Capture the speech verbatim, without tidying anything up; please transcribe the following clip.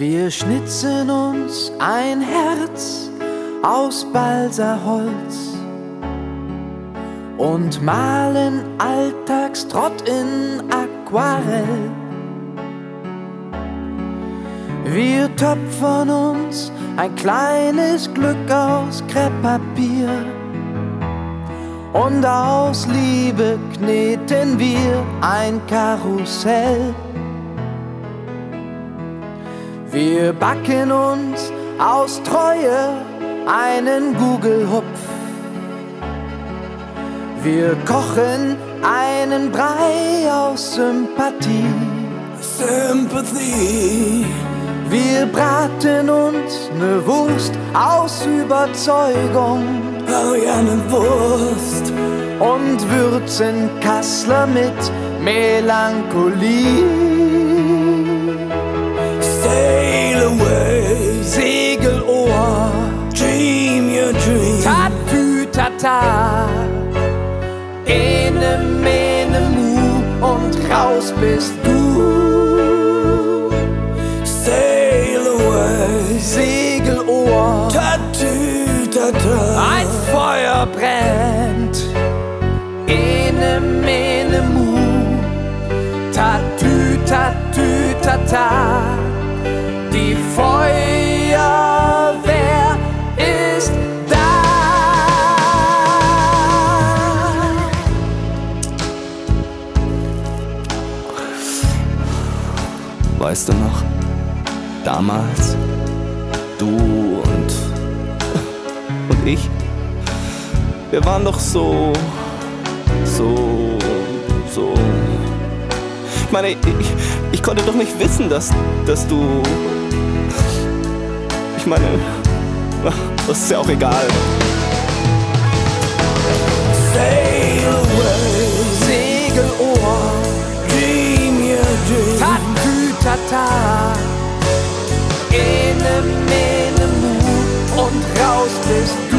Wir schnitzen uns ein Herz aus Balsaholz und malen Alltagstrott in Aquarell. Wir töpfern uns ein kleines Glück aus Krepppapier und aus Liebe kneten wir ein Karussell. Wir backen uns aus Treue einen Gugelhupf. Wir kochen einen Brei aus Sympathie. Sympathie. Wir braten uns ne Wurst aus Überzeugung. Oh ja, ne Wurst. Und würzen Kassler mit Melancholie. Sail away, Segelohr, dream your dream. Tatütata, ene mene mu und raus bist du. Sail away, Segelohr, tatütata. ein Feuer brennt, ene mene mu, tatütatütata. Die Feuerwehr ist da. Weißt du noch, damals, du und, und ich, wir waren doch so, so, so. Ich meine, ich, ich konnte doch nicht wissen, dass, dass du... Ich meine, ach, das ist ja auch egal. Sail away, Segelohr, dream your dream. Tatütata, ene mene mu und raus bist du.